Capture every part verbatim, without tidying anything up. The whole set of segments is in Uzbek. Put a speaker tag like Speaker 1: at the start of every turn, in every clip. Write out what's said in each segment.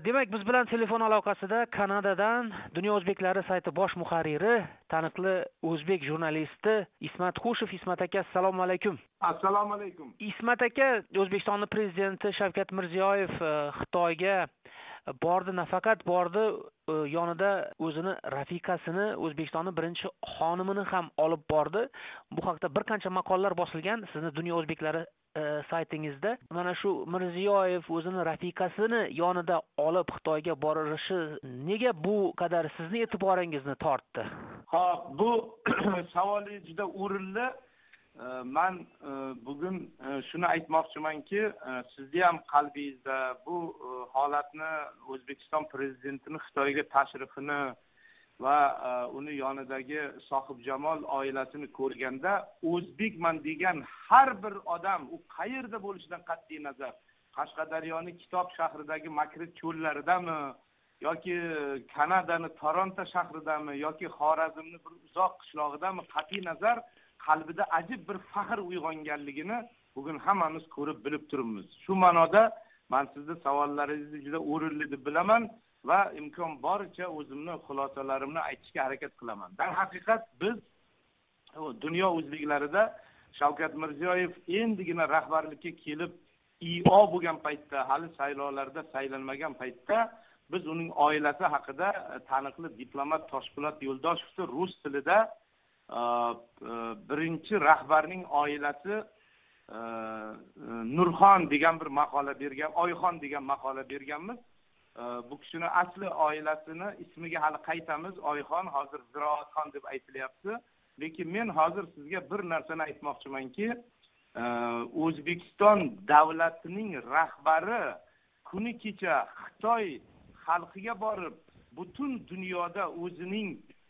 Speaker 1: Demak, biz bilan telefon aloqasida Kanadadan Dunyo o'zbeklari sayti bosh muharriri, taniqli o'zbek jurnalisti Ismat Xushev. Ismat aka, assalomu alaykum.
Speaker 2: Assalomu alaykum.
Speaker 1: Ismat aka, O'zbekiston prezidenti Shavkat Mirziyoyev Xitoyga bordi, nafaqat bordi, yonida o'zini rafiqasini, O'zbekistonning birinchi xonimini ham olib bordi. Bu haqda bir qancha maqolalar bosilgan sizni Dunyo o'zbeklari saytingizda. Mana shu Mirziyoyev o'zini rafiqasini yonida olib Xitoyga borishi nega bu qadar sizni e'tiboringizni tortdi?
Speaker 2: Xo'p, bu savolingiz juda o'rinli. Men bugun shuni aytmoqchimanki, sizni ham qalbingizda bu holatni, O'zbekiston prezidentining Xitoyga tashrifini va uni yonidagi sohibjamol oilasini ko'rganda, o'zbekman degan har bir odam, u qayerda bo'lishidan qat'iy nazar, Qashqadaryoning Kitob shahridagi Makrit cho'llaridami yoki Kanadani Toronto shahridami yoki Xorazmning bir uzoq qishlog'idami, qat'iy nazar qalbida ajib bir faxr uyg'onganligini bugun hammamiz ko'rib bilib turibmiz. Shu ma'noda men sizning savollaringizni juda o'rinli deb bilaman va imkon boricha o'zimni xulosalarimni aytishga harakat qilaman. Dar haqiqat biz dunyo o'zbeklarida Shavkat Mirziyoyev endigina rahbarlikka kelib I O bo'lgan paytda, hali saylovlarda saylanmagan paytda biz uning oilasi haqida taniqli diplomat Toshpo'lat Yo'ldoshevni rus tilida birinchi rahbarning oilasi Nurxon degan bir maqola bergan, Oyxon degan maqola berganmiz. Bu kishini asli oilasini ismiga hali qaytamiz. Oyxon hozir Ziroatxon deb aytilyapti. Lekin men hozir sizga bir narsani aytmoqchimanki, O'zbekiston davlatining rahbari kuni kecha Xitoy xalqiga borib, butun dunyoda o'zining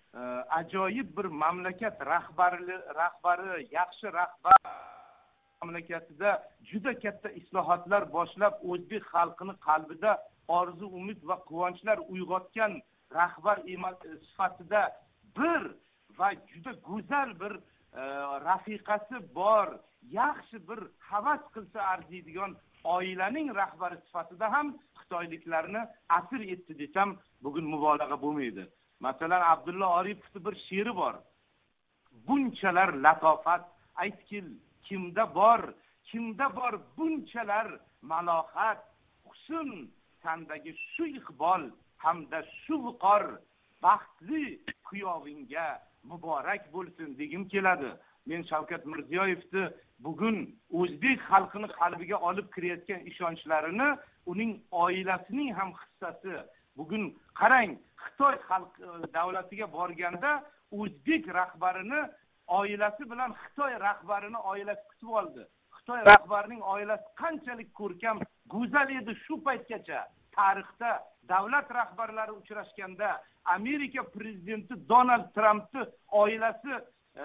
Speaker 2: ajoyib bir mamlakat rahbari, rahbari, yaxshi rahbar mamlakatida juda katta islohotlar boshlab, o'zbek xalqining qalbida orzu, umid va quvonchlar uyg'otgan rahbar sifatida bir va juda go'zal bir rafiqasi bor, yaxshi bir havas qilsa arziydigan oilaning rahbari sifatida ham xitoyliklarni asir etdi desam bugun mubolag'a bo'lmaydi. Masalan, Abdulla Oripovning bir she'ri bor. Bunchalar latofat aytkil kimda bor, kimda bor bunchalar malohat, husn sandagi shu iqbol hamda shu viqor, baxtli kuyovingga muborak bo'lsin degim keladi. Men Shavkat Mirziyoyevni bugun o'zbek xalqini qalbiga olib kirayotgan ishonchlarini uning oilasining ham hissasi. Bugun qarang, Xitoy xalq davlatiga borganda o'zbek rahbarini oilasi bilan Xitoy rahbarini oilasi kutib oldi. Xitoy rahbarining oilasi qanchalik ko'rkam, go'zal edi shu paytgacha. Tarixda davlat rahbarlari uchrashganda Amerika prezidenti Donald Trampning oilasi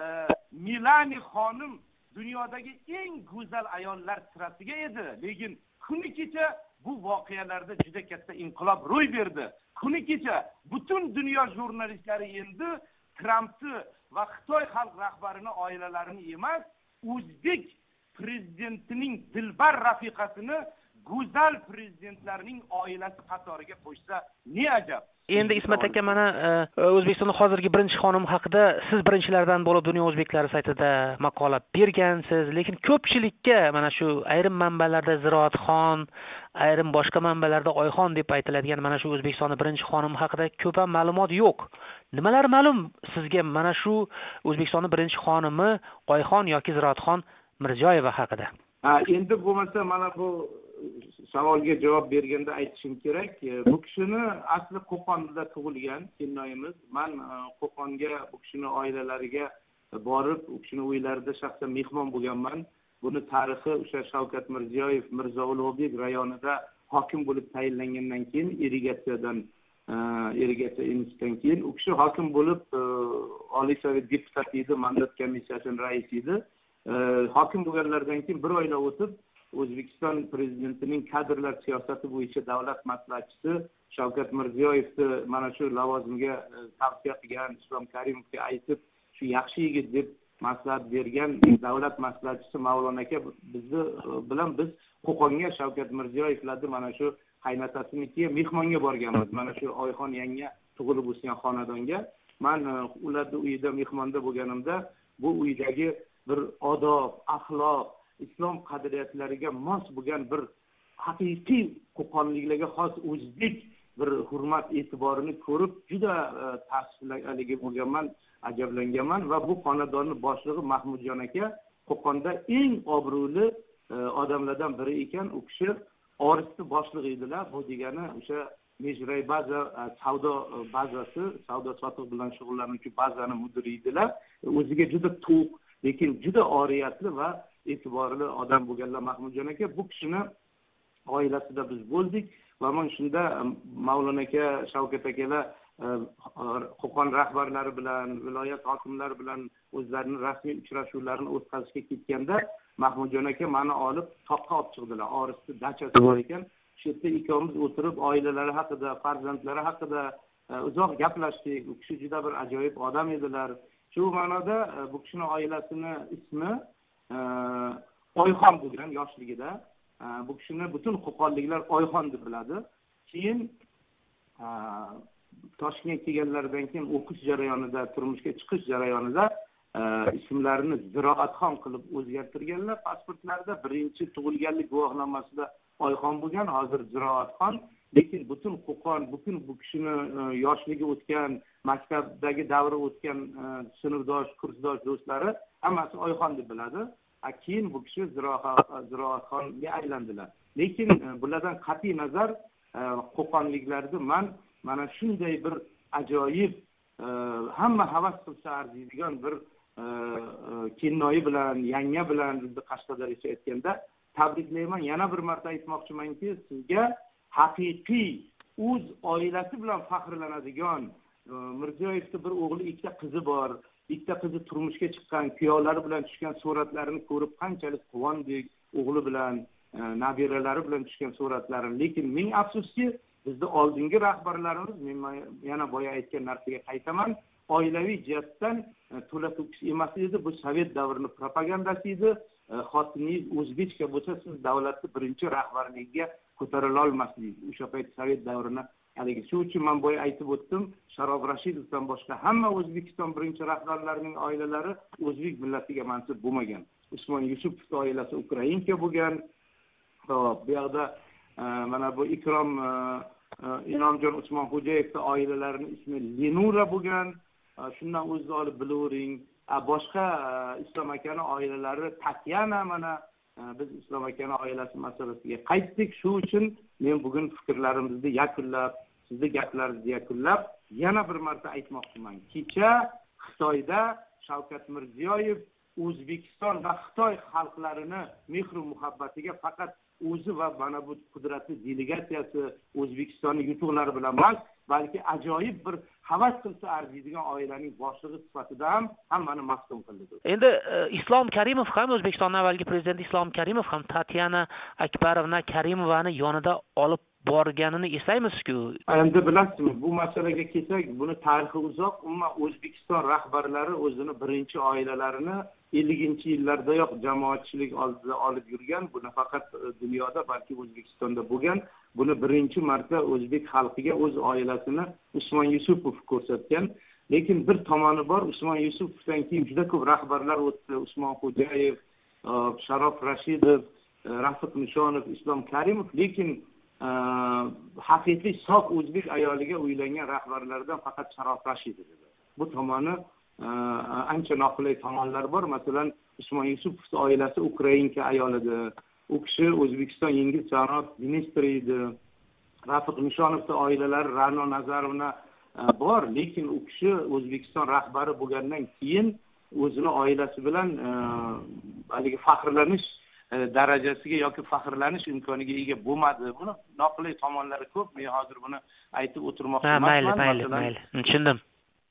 Speaker 2: Melania xonim dunyodagi eng go'zal ayollar sirasiga edi. Lekin kuni kecha bu voqealarda juda katta inqilob ro'y berdi. Kuni kecha butun dunyo jurnalistlari endi Trampni va Xitoy xalq rahbarining oilalarini emas, o'zbek prezidentining dilbar rafiqasini go'zal prezidentlarning oilasi qatoriga qo'shsa ne ajab.
Speaker 1: Endi Ismat aka, mana O'zbekistonning hozirgi birinchi xonim haqida siz birinchilardan bo'lib Dunyo o'zbeklari saytida maqola bergansiz, lekin ko'pchilikka mana shu ayrim manbalarda Ziroatxon, ayrim boshqa manbalarda Oyxon deb aytiladigan mana shu O'zbekistonning birinchi xonim haqida ko'p ham ma'lumot yo'q. Nimalar ma'lum sizga mana shu O'zbekistonning birinchi xonimi Oyxon yoki Ziroatxon Mirziyoyeva haqida?
Speaker 2: Ha, endi bo'lmasa mana bu savolga javob berganda aytishim kerak. Bu kishini asli Qo'qonda tug'ilgan kennoyimiz. Men Qo'qonga bu kishini oilalariga borib, u kishini uylarida shaxsan mehmon bo'lganman. Buni tarixi o'sha Shavkat Mirziyoyev Mirzo Ulug'bek rayonida hokim bo'lib tayinlangandan keyin irrigatsiyadan irrigatsiya institutidan keyin u kishi hokim bo'lib Oliy Sovet deputati edi, mandat komissiyasining raisi edi. Hokim bo'lganlardan keyin bir oylar o'tib O'zbekiston prezidentining kadrlar siyosati bo'yicha davlat maslahatchisi Shavkat Mirziyoyevni mana shu lavozimga tavsiya qilgan, Islom Karimovga aytib, shu yaxshi yigit deb maslahat bergan davlat maslahatchisi Mavlon aka bizni bilan biz Qo'qonga Shavkat Mirziyoyevlarni mana shu qaynotasinikiga mehmonga borganmiz. Mana shu Oyxon yanga tug'ilib o'sgan xonadonga. Men ularning uyida mehmonda bo'lganimda bu uydagi bir odob, axloq, islom qadriyatlariga mos bo'lgan bir haqiqiy qo'qonliklarga xos o'zbek bir hurmat e'tiborini ko'rib juda ta'sirlangan bo'lganman, ajablanganman va bu xonadonni boshlig'i Mahmudjon aka Qo'qonda eng obro'li odamlardan biri ekan. U kishi Orisni boshlig'i edilar. Bu degani o'sha Mejray baza savdo bazasi, savdo sotiq bilan shug'ullanuvchi bazani mudiri edilar. O'ziga juda to'q, lekin juda oriyatli va e'tiborli odam bo'lganlar Mahmudjon aka. Bu kishini oilasida biz bo'ldik va men shunda Mavlon aka, Shavkat akalar Qo'qon rahbarlari bilan, viloyat hokimlari bilan o'zlarining rasmiy uchrashuvlarini o'tkazishga ketganda Mahmudjon aka meni olib toqqa olib chiqdilar. Orisda dachasi bor ekan. Shu yerda ikkovimiz o'tirib oilalari haqida, farzandlari haqida uzoq gaplashdik. U kishi juda bir ajoyib odam edilar. Shu ma'noda bu kishining oilasini ismi Oyxon bo'lgan yoshligida. Bu kishini butun qo'qonliklar Oyxon deb biladi. Keyin Toshkentga kelganlaridan keyin o'qish jarayonida, turmushga chiqish jarayonida ismlarini Ziroatxon qilib o'zgartirganlar. Pasportlarida birinchi tug'ilganlik guvohnomasida Oyxon bo'lgan, hozir Ziroatxon. Lekin butun Qo'qon, butun bu kishini yoshligi o'tgan, maktabdagi davri o'tgan sinfdosh, kursdosh do'stlari hammasi Oyxon deb biladi. Keyin bu kishi Ziroatxonga aylandilar. Lekin bulardan qat'iy nazar Qo'qonliklarni men mana shunday bir ajoyib hamma havas qilsa arziydigan bir kennoyi bilan, yanga bilan bizni Qashqadaryoda aytganda tabriklayman. Yana bir marta aytmoqchimanki, sizga haqiqiy o'z oilasi bilan faxrlanadigan, Mirziyoyevning bir o'g'li, ikkita qizi bor. Ikkita qizi turmushga chiqqan, kuyovlari bilan tushgan suratlarini ko'rib qanchalik quvondik, o'g'li bilan, nabiralari bilan tushgan suratlarini. Lekin ming afsuski, bizning oldingi rahbarlarimiz, men yana boya aytgan narsaga qaytaman, oilaviy jihatdan to'la to'kis emas edi. Bu Sovet davrining propagandasi edi. Xotiningiz o'zbekcha bo'lsa, siz davlatning birinchi rahbarligiga ko'tarila olmasligi. O'sha payt Sovet davrini haligi. Shu uchun men boya aytib o'tdim, Sharof Rashidovdan boshqa hamma O'zbekiston birinchi rahbarlarining oilalari o'zbek millatiga mansub bo'lmagan. Usmon Yusupovning oilasi ukraincha bo'lgan. Xo'p, bu yerda mana bu Ikrom Inomjon Usmonxo'jayevning oilalarining ismi Lenura bo'lgan. Shundan o'zingiz olib bilavering. Boshqa Islom akaning oilalari Tatyana. Mana biz Islom akaning oilasi masalasiga qaytdik. Shu uchun men bugun fikrlarimizni yakunlab, sizning gaplaringizni yakunlab, yana bir marta aytmoqchiman. Kecha Xitoyda Shavkat Mirziyoyev O'zbekiston va Xitoy xalqlarini mehr muhabbatiga faqat o'zi va mana bu qudratli delegatsiyasi O'zbekistonning yutuqlari bilan emas, balki ajoyib bir havas qilsa arziydigan oilaning boshlig'i sifatida ham hammani maftun qildi.
Speaker 1: Endi Islom Karimov ham, O'zbekistonning avvalgi prezidenti Islom Karimov ham Tatyana Akbarovna Karimovani yonida olib borganini eslaymiz-ku.
Speaker 2: Endi bilasizmi, bu masalaga kelsak, buni tarixi uzoq. Umuman O'zbekiston rahbarlari o'zini birinchi oilalarini ellinchi yillardayoq jamoatchilik oldida olib yurgan. Bu nafaqat dunyoda, balki O'zbekistonda bo'lgan. Buni birinchi marta o'zbek xalqiga o'z oilasini Usmon Yusupov ko'rsatgan. Lekin bir tomoni bor, Usmon Yusupovdan keyin juda ko'p rahbarlar o'tdi. Usmonxo'jayev, Sharof Rashidov, Rafiq Nishonov, Islom Karimov. Lekin haqiqiy sof o'zbek ayoliga uylangan rahbarlardan faqat Sharof Rashidov edi. Bu tomoni ancha noqulay tomonlari bor. Masalan, Usmon Yusupovning oilasi ukrainka ayol edi. U kishi O'zbekiston yengil sanoat ministri edi. Rafiq Nishonovning oilalari Ra'no Nazarovna bor, lekin u kishi O'zbekiston rahbari bo'lgandan keyin o'zini oilasi bilan haligi faxrlanish darajasiga yoki faxrlanish imkoniga ega bo'lmadi. Buni noqulay tomonlari ko'p. Men hozir buni aytib o'tirmoqchi emasman.
Speaker 1: Mayli, mayli, mayli. Tushundim.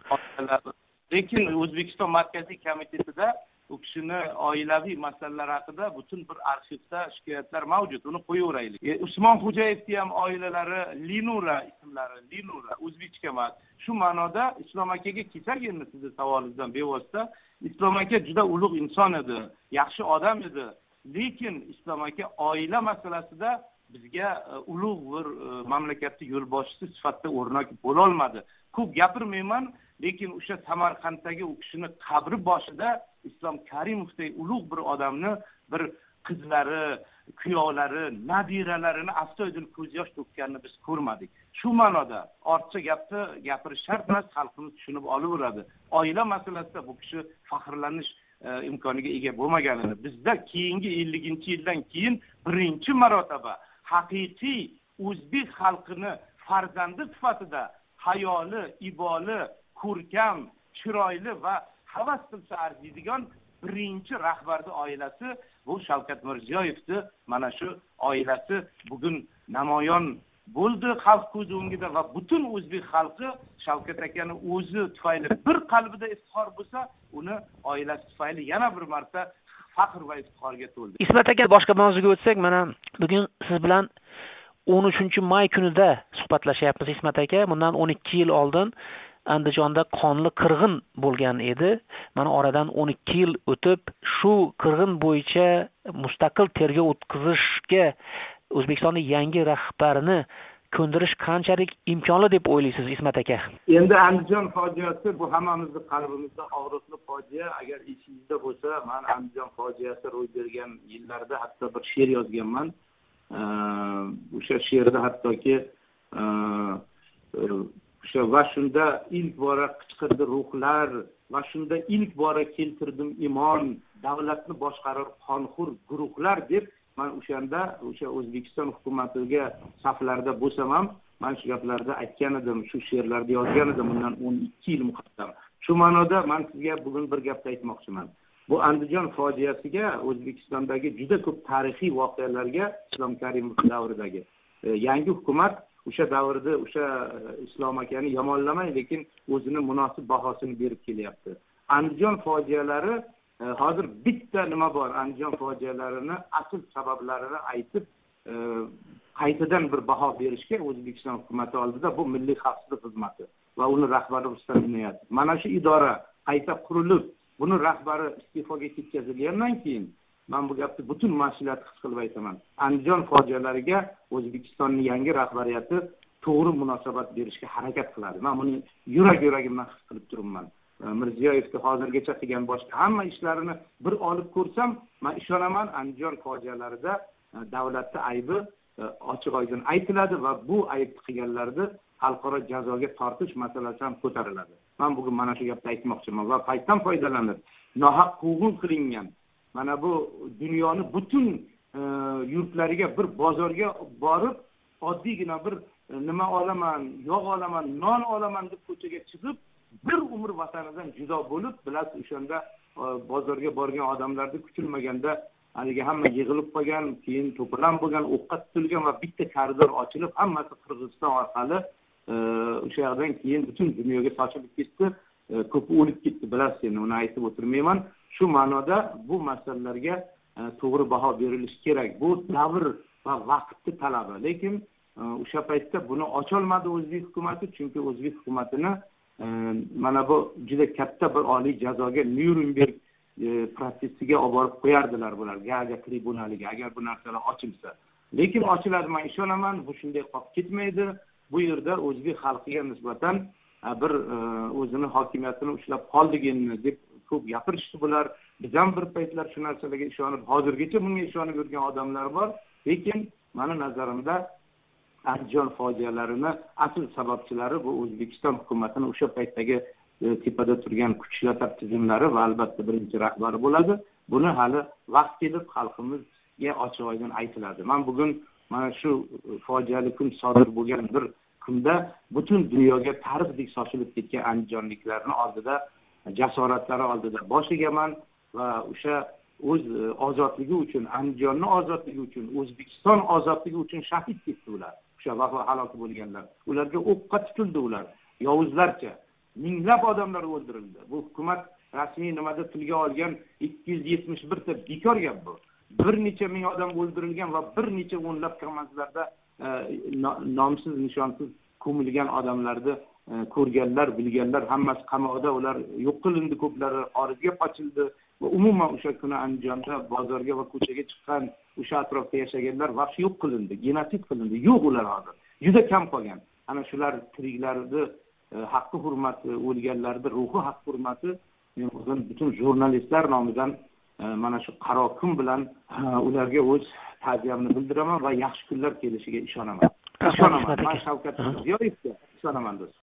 Speaker 2: Lekin O'zbekiston Markaziy komitetida u kishini oilaviy masalalar haqida butun bir arxivda shikoyatlar mavjud. Uni qo'yaveraylik. E, Usmonxo'jayevning ham oilalari Lenura ismlari, Lenura o'zbekcha emas. Shu ma'noda Islom akaga kelsak, endi sizning savolingizdan bevosita, Islom aka juda ulug' inson edi, yaxshi odam edi. Lekin Islom aka oila masalasida bizga ulug' bir mamlakatni yo'lboshchisi sifatida o'rnak bo'lolmadi. Ko'p gapirmayman, lekin o'sha Samarqanddagi u kishini qabri boshida Islom Karimovdek ulug' bir odamni bir qizlari, kuyovlari, nabiralarini astoydil ko'z yosh to'kkanini biz ko'rmadik. Shu ma'noda ortcha gapni gapirish shart emas, xalqimiz tushunib olaveradi. Oila masalasida bu kishi faxrlanish imkoniga ega bo'lmaganini, bizda keyingi ellinchi yildan keyin birinchi marotaba haqiqiy o'zbek xalqini farzandi sifatida hayoli, iboli, ko'rkam, chiroyli va havas qilsa arziydigan birinchi rahbarning oilasi bu Shavkat Mirziyoyevni mana shu oilasi bugun namoyon bo'ldi xalq ko'z o'ngida va butun o'zbek xalqi Shavkat akani o'zi tufayli bir qalbida iftixor bo'lsa, uni oilasi tufayli yana bir marta faxr va iftixorga to'ldi.
Speaker 1: Ismat aka, boshqa mavzuga o'tsak, mana bugun siz bilan o'n uchinchi may kunida suhbatlashyapmiz Ismat aka. Bundan o'n ikki yil oldin Andijonda qonli qirg'in bo'lgan edi. Mana oradan o'n ikki yil o'tib, shu qirg'in bo'yicha mustaqil tergov o'tkazishga O'zbekistonning yangi rahbarini ko'ndirish qanchalik imkonli deb o'ylaysiz Ismat aka?
Speaker 2: Endi Andijon fojiasi bu hammamizning qalbimizda og'riqli fojia. Agar esingizda bo'lsa, men Andijon fojiasi ro'y bergan yillarda hatto bir she'r yozganman. O'sha she'rda hattoki o'sha va shunda ilk bora qichqirdi ruhlar, va shunda ilk bora keltirdim imon, davlatni boshqarar qonxo'r guruhlar deb men o'shanda o'sha O'zbekiston hukumatiga saflarda bo'lsam ham men shu gaplarda aytgan edim, shu she'rlarda yozgan edim bundan o'n ikki yil muqaddam. Shu ma'noda men sizga bugun bir gap aytmoqchiman. Bu Andijon fojiasiga O'zbekistondagi juda ko'p tarixiy voqealarga Islom Karimov davridagi yangi hukumat o'sha davrda o'sha Islom akani yomonlamay, lekin o'zini munosib bahosini berib kelyapti. Andijon fojialari hozir bitta nima bor, Andijon fojialarini asl sabablarini aytib qaytadan bir baho berishga O'zbekiston hukumati oldida bu Milliy xavfsizlik xizmati va uni rahbari Rustam Inoyatov. Mana shu idora qayta qurilib, buni rahbari iste'foga ketkazilgandan keyin men bu gapni butun mas'uliyat his qilib aytaman. Andijon fojialariga O'zbekistonning yangi rahbariyati to'g'ri munosabat berishga harakat qiladi. Men buni yurak-yuragimdan his qilib turibman. Mirziyoyevga hozirgacha qilgan boshqa hamma ishlarini bir olib ko'rsam, men ishonaman Andijon fojialarida davlatning aybi ochiq-oydin aytiladi va bu ayb qilganlarni xalqaro jazoga tortish masalasi ham ko'tariladi. Men bugun mana shu gapni aytmoqchiman va paytdan foydalanib, nohaq quvg'in qilingan mana bu dunyoni butun yurtlariga bir bozorga borib, oddiygina bir nima olaman, yog' olaman, non olaman deb ko'chaga chiqib, bir umr vatanidan judo bo'lib, bilasiz, o'shanda bozorga borgan odamlarni kutilmaganda haligi hamma yig'ilib qolgan, keyin to'plam bo'lgan, o'qqa tutilgan va bitta koridor ochilib, hammasi Qirg'iziston orqali o'sha yerdan keyin butun dunyoga sochilib ketdi, ko'p o'lib ketdi, bilasiz, endi uni aytib o'tirmayman. Shu ma'noda bu masalalarga to'g'ri baho berilishi kerak. Bu davr va vaqtni talabi. Lekin o'sha paytda buni ocholmadi O'zbek hukumati, chunki O'zbek hukumatini mana bu juda katta bir oliy jazoga, Nyurnberg protsessiga olib borib qo'yardilar bular, Gaaga tribunaliga, agar bu narsalar ochilsa. Lekin ochiladi, men ishonaman, bu shunday qolib ketmaydi. Bu yerda O'zbek xalqiga nisbatan bir o'zini hokimiyatini ushlab qoldik endi deb ko'p gapirishdi bular. Biz ham bir paytlar shu narsalarga ishonib, hozirgacha bunga ishonib yurgan odamlar bor. Lekin meni nazarimda Andijon fojialarini asl sababchilari bu O'zbekiston hukumatining o'sha paytdagi tepada turgan kuchlar tizimlari va albatta birinchi rahbari bo'ladi. Buni hali vaqt kelib xalqimizga ochiq-oydin aytiladi. Men bugun mana shu fojiali kun sodir bo'lgan bir kunda butun dunyoga tarixdek sochilib ketgan andijonliklarning oldida, jasoratlari oldida bosh egaman va o'sha o'z ozodligi uchun, Andijonning ozodligi uchun, O'zbekiston ozodligi uchun shahid ketdi ular. O'sha vafo halok bo'lganlar. Ularga o'qqa tutildi ular. Yovuzlarcha minglab odamlar o'ldirildi. Bu hukumat rasmiy nimada tilga olgan ikki yuz yetmish bir ta bekor gap bu. Bir necha ming odam o'ldirilgan va bir necha o'nlab qamoqlarda nomsiz, nishonsiz ko'milgan odamlarni ko'rganlar, bilganlar hammasi qamoqda, ular yo'q qilindi, ko'plari xorijga qochildi. va umuman o'sha kuni Andijonda bozorga va ko'chaga chiqqan o'sha atrofda yashaganlar vaqti yo'q qilindi, genosid qilindi. Yo'q ular hozir. Juda kam qolgan. Ana shular tiriklarni haqqi hurmati, o'lganlarning ruhi haqqi hurmati men o'zim butun jurnalistlar nomidan mana shu qaro kun bilan ularga o'z ta'ziyamni bildiraman va yaxshi kunlar kelishiga ishonaman. Ishonaman. Men Shavkat Mirziyoyevga ishonaman do'st.